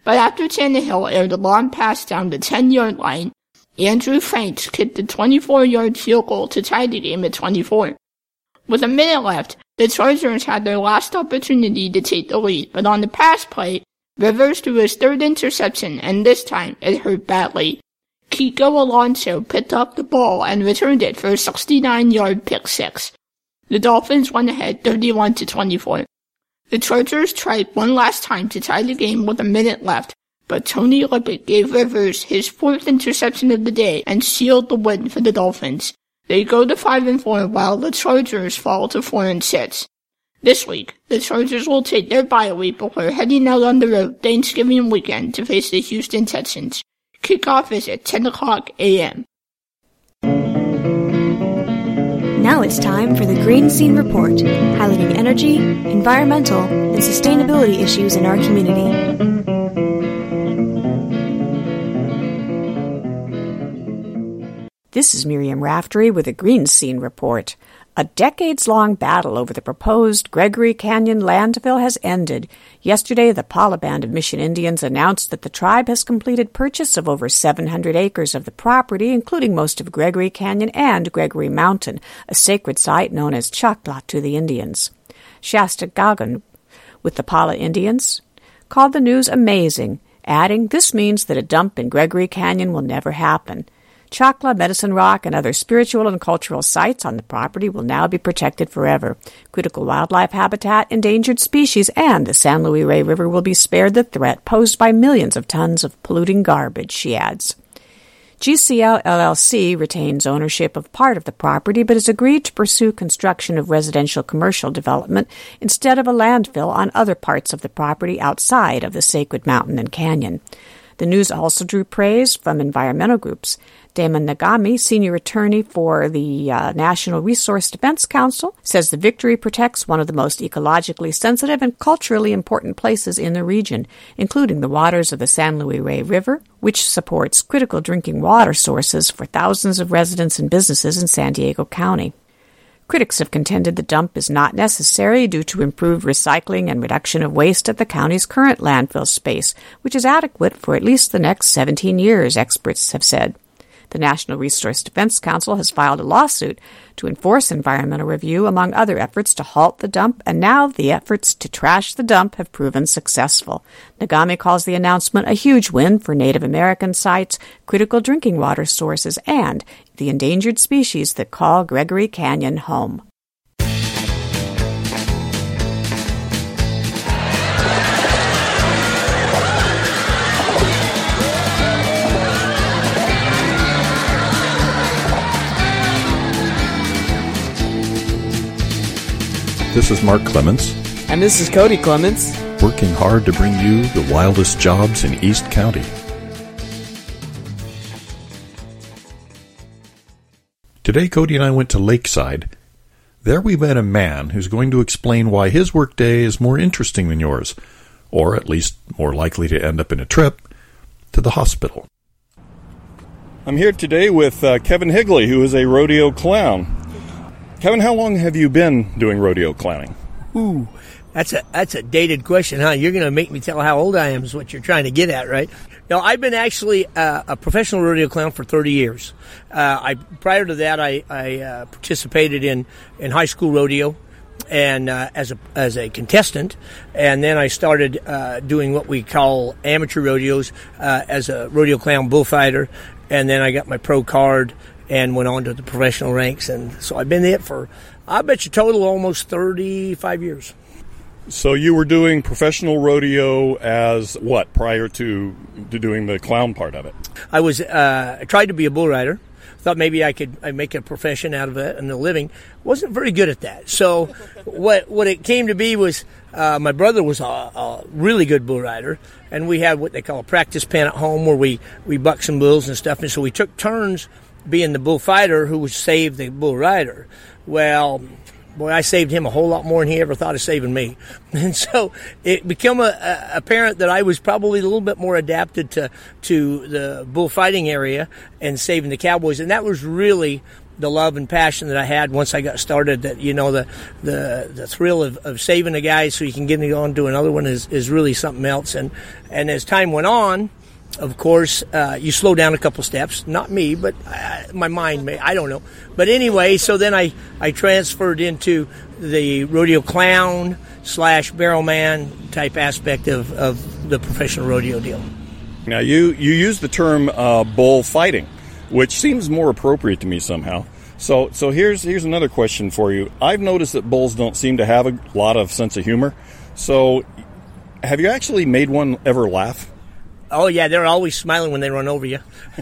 But after Tannehill aired a long pass down the ten-yard line, Andrew Franks kicked the twenty-four-yard field goal to tie the game at twenty-four. With a minute left, the Chargers had their last opportunity to take the lead, but on the pass play, Rivers threw his third interception, and this time it hurt badly. Kiko Alonso picked up the ball and returned it for a sixty-nine-yard pick six. The Dolphins went ahead thirty-one to twenty-four. The Chargers tried one last time to tie the game with a minute left, but Tony Lippett gave Rivers his fourth interception of the day and sealed the win for the Dolphins. They go to five and four while the Chargers fall to four and six. This week, the Chargers will take their bye week before heading out on the road Thanksgiving weekend to face the Houston Texans. Kickoff is at ten o'clock a.m. Now it's time for the Green Scene Report, highlighting energy, environmental, and sustainability issues in our community. This is Miriam Raftery with a Green Scene Report. A decades-long battle over the proposed Gregory Canyon landfill has ended. Yesterday, the Pala Band of Mission Indians announced that the tribe has completed purchase of over seven hundred acres of the property, including most of Gregory Canyon and Gregory Mountain, a sacred site known as Chakla to the Indians. Shasta Gagan, with the Pala Indians, called the news amazing, adding, "This means that a dump in Gregory Canyon will never happen." Chakla, Medicine Rock, and other spiritual and cultural sites on the property will now be protected forever. Critical wildlife habitat, endangered species, and the San Luis Rey River will be spared the threat posed by millions of tons of polluting garbage, she adds. G C L L L C retains ownership of part of the property but has agreed to pursue construction of residential commercial development instead of a landfill on other parts of the property outside of the sacred mountain and canyon. The news also drew praise from environmental groups. Damon Nagami, senior attorney for the uh, National Resource Defense Council, says the victory protects one of the most ecologically sensitive and culturally important places in the region, including the waters of the San Luis Rey River, which supports critical drinking water sources for thousands of residents and businesses in San Diego County. Critics have contended the dump is not necessary due to improved recycling and reduction of waste at the county's current landfill space, which is adequate for at least the next seventeen years, experts have said. The National Resource Defense Council has filed a lawsuit to enforce environmental review, among other efforts to halt the dump, and now the efforts to trash the dump have proven successful. Nagami calls the announcement a huge win for Native American sites, critical drinking water sources, and the endangered species that call Gregory Canyon home. This is Mark Clements. And this is Cody Clements. Working hard to bring you the wildest jobs in East County. Today, Cody and I went to Lakeside. There we met a man who's going to explain why his workday is more interesting than yours, or at least more likely to end up in a trip to the hospital. I'm here today with uh, Kevin Higley, who is a rodeo clown. Kevin, how long have you been doing rodeo clowning? Ooh, that's a that's a dated question, huh? You're going to make me tell how old I am is what you're trying to get at, right? No, I've been actually uh, a professional rodeo clown for thirty years. Uh, I prior to that, I, I uh, participated in, in high school rodeo and uh, as a as a contestant, and then I started uh, doing what we call amateur rodeos uh, as a rodeo clown bullfighter, and then I got my pro card and went on to the professional ranks, and so I've been there for, I bet you total, almost thirty-five years. So you were doing professional rodeo as what, prior to, to doing the clown part of it? I was, uh, I tried to be a bull rider. Thought maybe I could I'd make a profession out of it and a living. Wasn't very good at that. So what what it came to be was uh, my brother was a, a really good bull rider, and we had what they call a practice pen at home where we, we bucked some bulls and stuff, and so we took turns being the bullfighter who would save the bull rider. Well, boy, I saved him a whole lot more than he ever thought of saving me. And so it became a, a, apparent that I was probably a little bit more adapted to, to the bullfighting area and saving the cowboys. And that was really the love and passion that I had once I got started, that, you know, the the, the thrill of, of saving a guy so you can get him on to another one is, is really something else. And, and as time went on, of course, uh, you slow down a couple steps. Not me, but uh, my mind may. I don't know. But anyway, so then I, I transferred into the rodeo clown slash barrel man type aspect of, of the professional rodeo deal. Now, you, you use the term uh, bull fighting, which seems more appropriate to me somehow. So so here's here's another question for you. I've noticed that bulls don't seem to have a lot of sense of humor. So have you actually made one ever laugh? Oh, yeah, they're always smiling when they run over you.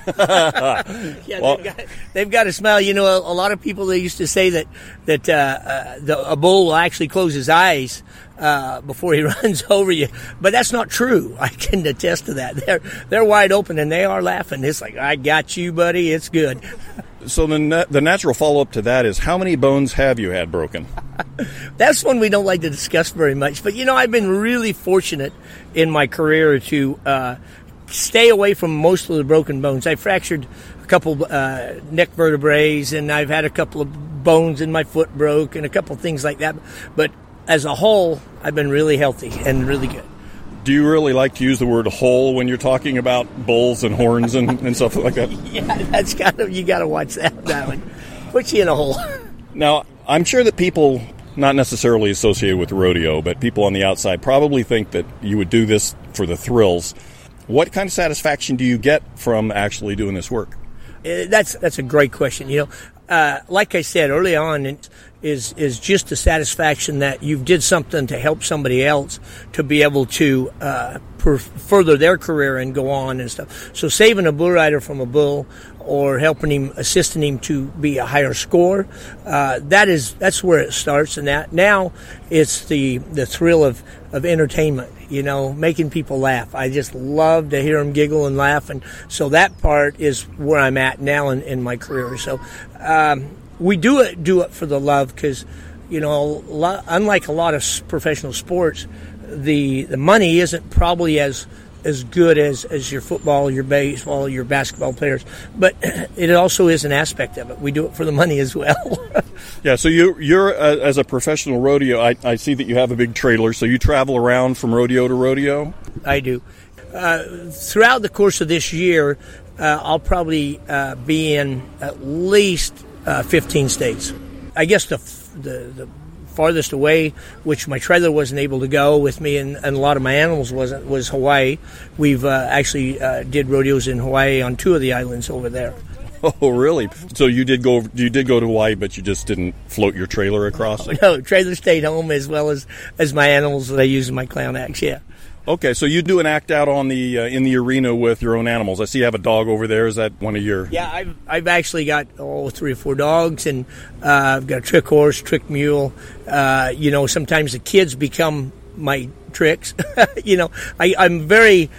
yeah, well, they've, got, they've got a smile. You know, a, a lot of people, they used to say that that uh, uh, the, a bull will actually close his eyes uh, before he runs over you. But that's not true. I can attest to that. They're, they're wide open, and they are laughing. It's like, I got you, buddy. It's good. So the na- the natural follow-up to that is, how many bones have you had broken? That's one we don't like to discuss very much. But, you know, I've been really fortunate in my career to uh, stay away from most of the broken bones. I fractured a couple uh, neck vertebrae, and I've had a couple of bones in my foot broke and a couple of things like that. But as a whole, I've been really healthy and really good. Do you really like to use the word whole when you're talking about bulls and horns and, and stuff like that? Yeah, that's kind of, you got to watch that. That one puts you in a hole. Now, I'm sure that people, not necessarily associated with rodeo, but people on the outside probably think that you would do this for the thrills. What kind of satisfaction do you get from actually doing this work? Uh, that's that's a great question. You know, uh, like I said early on, it is is just the satisfaction that you did something to help somebody else to be able to uh, per- further their career and go on and stuff. So saving a bull rider from a bull, or helping him, assisting him to be a higher score, uh, that is that's where it starts. And that now it's the the thrill of of entertainment. You know, making people laugh. I just love to hear them giggle and laugh, and so that part is where I'm at now in, in my career. So um, we do it do it for the love, because, you know, a lot, unlike a lot of professional sports, the the money isn't probably as as good as, as your football, your baseball, your basketball players, but it also is an aspect of it. We do it for the money as well. Yeah, so you, you're, uh, as a professional rodeo, I, I see that you have a big trailer, so you travel around from rodeo to rodeo? I do. Uh, throughout the course of this year, uh, I'll probably uh, be in at least uh, fifteen states. I guess the, the the farthest away, which my trailer wasn't able to go with me, and, and a lot of my animals wasn't, was Hawaii. We've uh, actually uh, did rodeos in Hawaii on two of the islands over there. Oh, really? So you did go you did go to Hawaii, but you just didn't float your trailer across? No, trailer stayed home, as well as, as my animals that I use in my clown acts, yeah. Okay, so you do an act out on the uh, in the arena with your own animals. I see you have a dog over there. Is that one of your... Yeah, I've, I've actually got oh, three or four dogs, and uh, I've got a trick horse, trick mule. Uh, you know, sometimes the kids become my tricks. You know, I, I'm very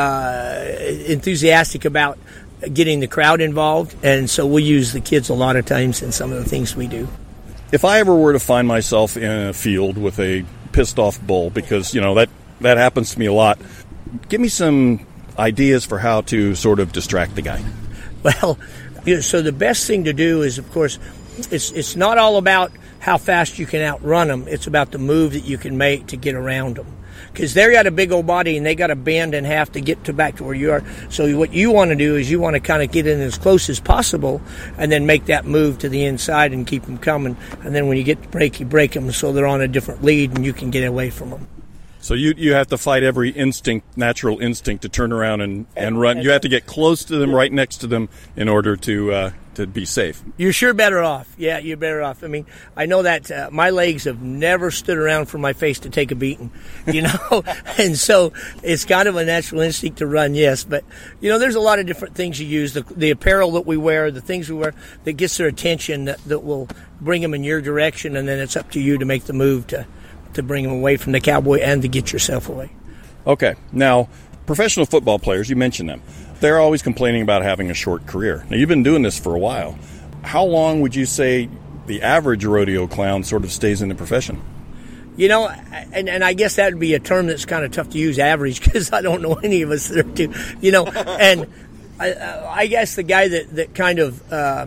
uh, enthusiastic about getting the crowd involved, and so we use the kids a lot of times in some of the things we do. If I ever were to find myself in a field with a pissed off bull, because, you know, that, that happens to me a lot, give me some ideas for how to sort of distract the guy. Well, you know, so the best thing to do is, of course, it's it's not all about how fast you can outrun them. It's about the move that you can make to get around them. Because they got a big old body, and they got to bend in half to get to back to where you are. So what you want to do is you want to kind of get in as close as possible, and then make that move to the inside and keep them coming. And then when you get to break, you break them so they're on a different lead, and you can get away from them. So you you have to fight every instinct, natural instinct, to turn around and, and run. You have to get close to them, right next to them, in order to uh, to be safe. You're sure better off. Yeah, you're better off. I mean, I know that uh, my legs have never stood around for my face to take a beating, you know, and so it's kind of a natural instinct to run, yes. But, you know, there's a lot of different things you use, the, the apparel that we wear, the things we wear that gets their attention, that, that will bring them in your direction, and then it's up to you to make the move to to bring them away from the cowboy and to get yourself away. Okay. Now, professional football players, you mentioned them. They're always complaining about having a short career. Now, you've been doing this for a while. How long would you say the average rodeo clown sort of stays in the profession? You know, and, and I guess that would be a term that's kind of tough to use, average, because I don't know any of us that are too, you know, and I, I guess the guy that, that kind of um,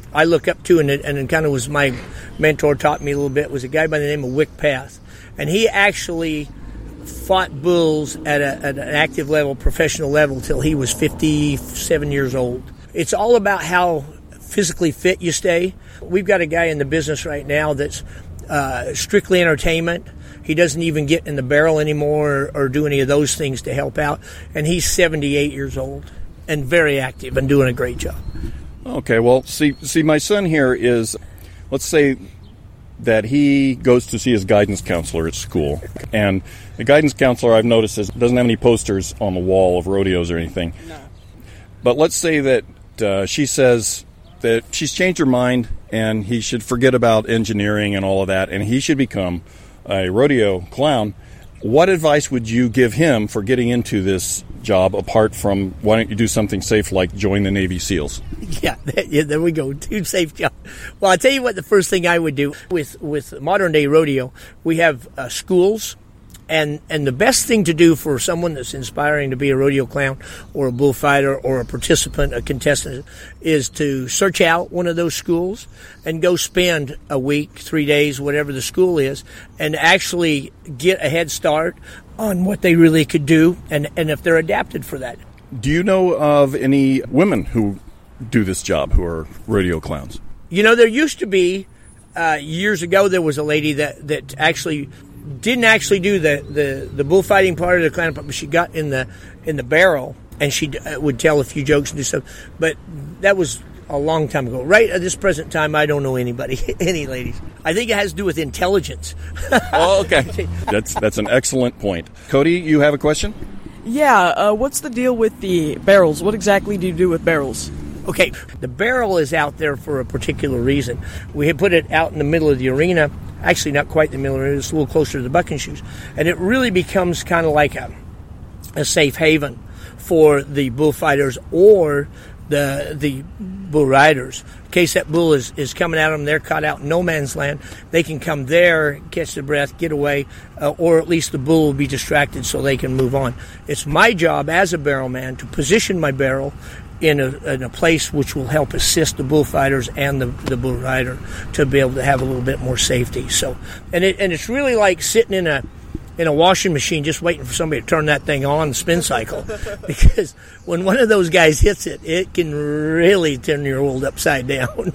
I look up to, and it, and it kind of was my mentor, taught me a little bit, was a guy by the name of Wick Path. And he actually fought bulls at, a, at an active level, professional level, till he was fifty-seven years old. It's all about how physically fit you stay. We've got a guy in the business right now that's uh, strictly entertainment. He doesn't even get in the barrel anymore or, or do any of those things to help out. And he's seventy-eight years old and very active and doing a great job. Okay, well, see, see, my son here is, let's say that he goes to see his guidance counselor at school. And the guidance counselor, I've noticed, is, doesn't have any posters on the wall of rodeos or anything. No. But let's say that uh, she says that she's changed her mind and he should forget about engineering and all of that, and he should become a rodeo clown. What advice would you give him for getting into this job, apart from why don't you do something safe like join the Navy SEALs? Yeah, yeah, there we go. Two safe jobs. Well, I'll tell you what the first thing I would do with, with modern day rodeo, we have uh, schools. And and the best thing to do for someone that's inspiring to be a rodeo clown or a bullfighter or a participant, a contestant, is to search out one of those schools and go spend a week, three days, whatever the school is, and actually get a head start on what they really could do and, and if they're adapted for that. Do you know of any women who do this job who are rodeo clowns? You know, there used to be, uh, years ago, there was a lady that, that actually didn't actually do the, the, the bullfighting part of the clown, but she got in the in the barrel and she would tell a few jokes and do stuff. But that was a long time ago. Right at this present time, I don't know anybody, any ladies. I think it has to do with intelligence. Oh, okay. That's that's an excellent point. Cody, you have a question? Yeah. Uh, what's the deal with the barrels? What exactly do you do with barrels? Okay, the barrel is out there for a particular reason. We had put it out in the middle of the arena. Actually, not quite the middle of the arena. It's a little closer to the bucking shoes. And it really becomes kind of like a, a safe haven for the bullfighters or the the bull riders. In case that bull is, is coming at them, they're caught out in no man's land, they can come there, catch their breath, get away, uh, or at least the bull will be distracted so they can move on. It's my job as a barrel man to position my barrel in a, in a place which will help assist the bullfighters and the, the bull rider to be able to have a little bit more safety. So, and it and it's really like sitting in a in a washing machine just waiting for somebody to turn that thing on, the spin cycle, because when one of those guys hits it, it can really turn your world upside down.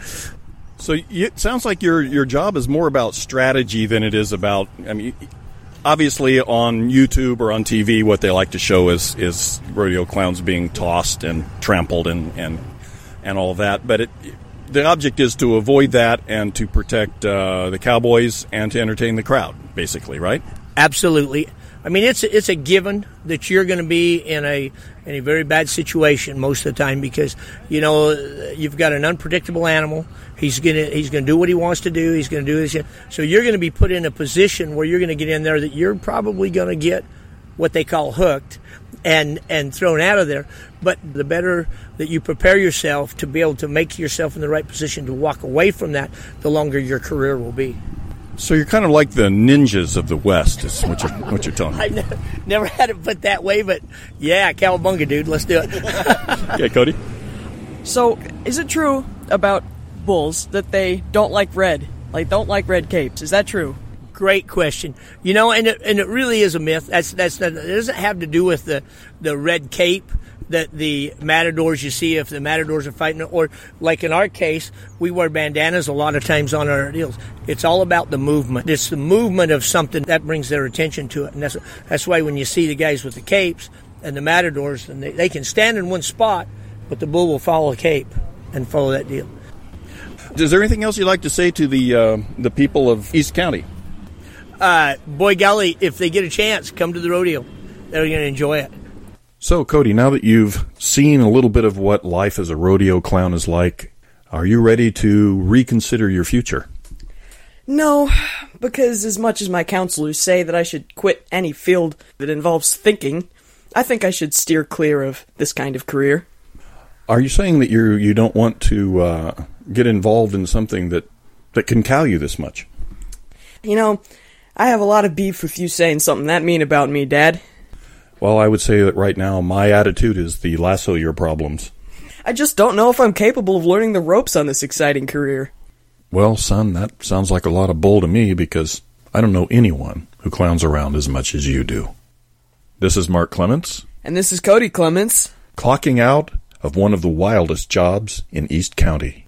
So it sounds like your your job is more about strategy than it is about, I mean, obviously on YouTube or on T V, what they like to show is, is rodeo clowns being tossed and trampled and, and, and all of that. But it, the object is to avoid that and to protect uh, the cowboys and to entertain the crowd, basically, right? Absolutely. I mean, it's a, it's a given that you're going to be in a in a very bad situation most of the time because, you know, you've got an unpredictable animal. He's gonna he's gonna do what he wants to do. He's gonna do this. So you're going to be put in a position where you're going to get in there that you're probably going to get what they call hooked and and thrown out of there. But the better that you prepare yourself to be able to make yourself in the right position to walk away from that, the longer your career will be. So you're kind of like the ninjas of the West, is what you're, what you're telling me. I never, never had it put that way, but yeah, cowabunga, dude. Let's do it. Okay, Cody? So, is it true about bulls that they don't like red? Like, don't like red capes? Is that true? Great question. You know, and it, and it really is a myth. That's that's not, it doesn't have to do with the, the red cape that the matadors you see if the matadors are fighting, or like in our case, we wear bandanas a lot of times on our deals. It's all about the movement. It's the movement of something that brings their attention to it, and that's that's why when you see the guys with the capes and the matadors, and they, they can stand in one spot, but the bull will follow the cape and follow that deal. Is there anything else you'd like to say to the uh, the people of East County? Uh, boy golly, if they get a chance, come to the rodeo. They're going to enjoy it. So, Cody, now that you've seen a little bit of what life as a rodeo clown is like, are you ready to reconsider your future? No, because as much as my counselors say that I should quit any field that involves thinking, I think I should steer clear of this kind of career. Are you saying that you you don't want to uh, get involved in something that, that can cow you this much? You know, I have a lot of beef with you saying something that mean about me, Dad. Well, I would say that right now my attitude is the lasso your problems. I just don't know if I'm capable of learning the ropes on this exciting career. Well, son, that sounds like a lot of bull to me because I don't know anyone who clowns around as much as you do. This is Mark Clements. And this is Cody Clements. Clocking out of one of the wildest jobs in East County.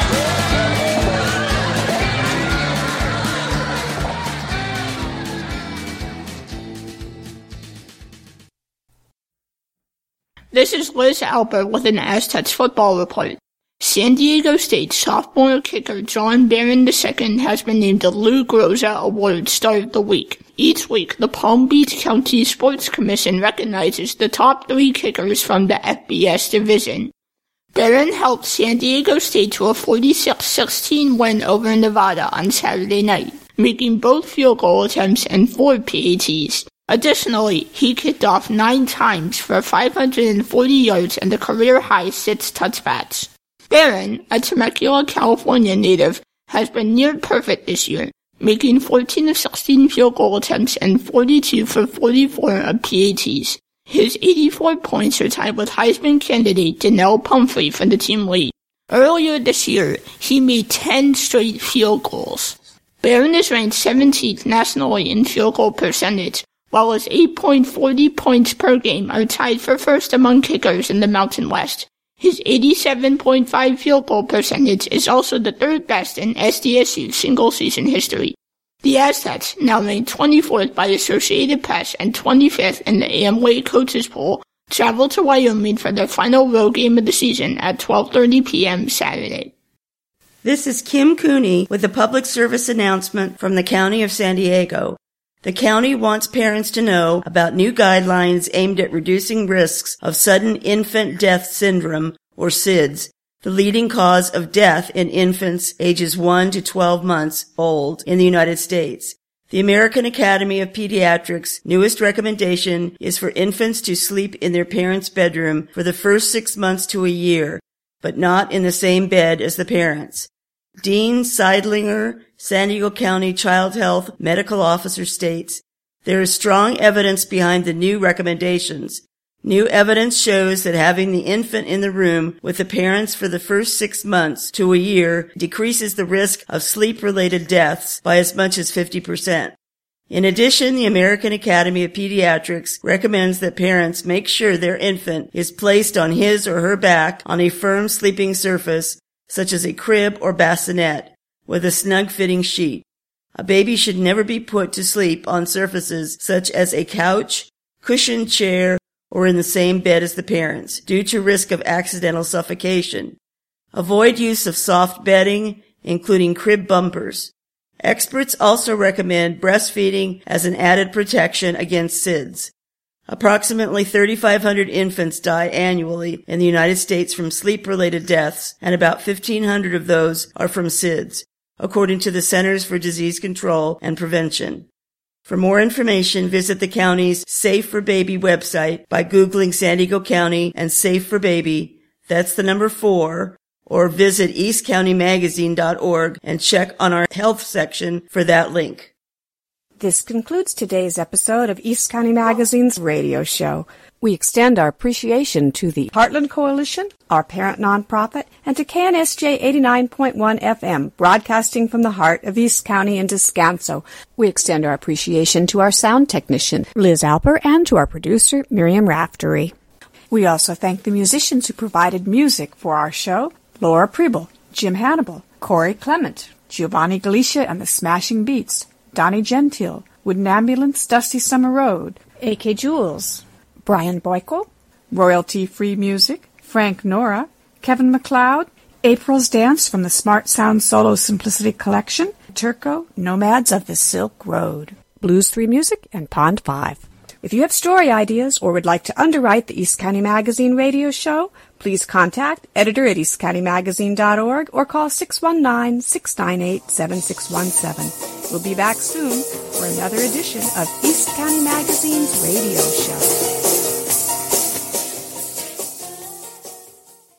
This is Liz Albert with an Aztecs football report. San Diego State sophomore kicker John Barron the Second has been named the Lou Groza Award Star of the Week. Each week, the Palm Beach County Sports Commission recognizes the top three kickers from the F B S division. Barron helped San Diego State to a forty-six sixteen win over Nevada on Saturday night, making both field goal attempts and four P A Ts. Additionally, he kicked off nine times for five hundred forty yards and a career-high six touchbacks. Barron, a Temecula, California native, has been near perfect this year, making fourteen of sixteen field goal attempts and forty-two for forty-four of P A Ts. His eighty-four points are tied with Heisman candidate Donnell Pumphrey for the team lead. Earlier this year, he made ten straight field goals. Barron is ranked seventeenth nationally in field goal percentage, while his eight point four zero points per game are tied for first among kickers in the Mountain West. His eighty-seven point five field goal percentage is also the third best in S D S U single-season history. The Aztecs, now ranked twenty-fourth by Associated Press and twenty-fifth in the Amway Coaches Poll, travel to Wyoming for their final road game of the season at twelve thirty p.m. Saturday. This is Kim Cooney with a public service announcement from the County of San Diego. The county wants parents to know about new guidelines aimed at reducing risks of sudden infant death syndrome, or S I D S, the leading cause of death in infants ages one to twelve months old in the United States. The American Academy of Pediatrics' newest recommendation is for infants to sleep in their parents' bedroom for the first six months to a year, but not in the same bed as the parents. Dean Seidlinger, San Diego County Child Health Medical Officer, states, "There is strong evidence behind the new recommendations. New evidence shows that having the infant in the room with the parents for the first six months to a year decreases the risk of sleep-related deaths by as much as fifty percent. In addition, the American Academy of Pediatrics recommends that parents make sure their infant is placed on his or her back on a firm sleeping surface, such as a crib or bassinet, with a snug-fitting sheet. A baby should never be put to sleep on surfaces such as a couch, cushioned chair, or in the same bed as the parents, due to risk of accidental suffocation. Avoid use of soft bedding, including crib bumpers. Experts also recommend breastfeeding as an added protection against S I D S. Approximately thirty-five hundred infants die annually in the United States from sleep-related deaths, and about fifteen hundred of those are from S I D S, according to the Centers for Disease Control and Prevention. For more information, visit the county's Safe for Baby website by Googling San Diego County and Safe for Baby, that's the number four, or visit east county magazine dot org and check on our health section for that link. This concludes today's episode of East County Magazine's radio show. We extend our appreciation to the Heartland Coalition, our parent nonprofit, and to K N S J eighty-nine point one F M, broadcasting from the heart of East County in Descanso. We extend our appreciation to our sound technician, Liz Alper, and to our producer, Miriam Raftery. We also thank the musicians who provided music for our show: Laura Preble, Jim Hannibal, Corey Clement, Giovanni Galicia and the Smashing Beats, Donnie Gentile, Wooden Ambulance, Dusty Summer Road, A K Jules, Brian Boyko, Royalty-Free Music, Frank Nora, Kevin MacLeod, April's Dance from the Smart Sound Solo Simplicity Collection, Turco, Nomads of the Silk Road, Blues three Music, and Pond five. If you have story ideas or would like to underwrite the East County Magazine radio show, please contact editor at east county magazine dot org or call six one nine, six nine eight, seven six one seven. We'll be back soon for another edition of East County Magazine's radio show.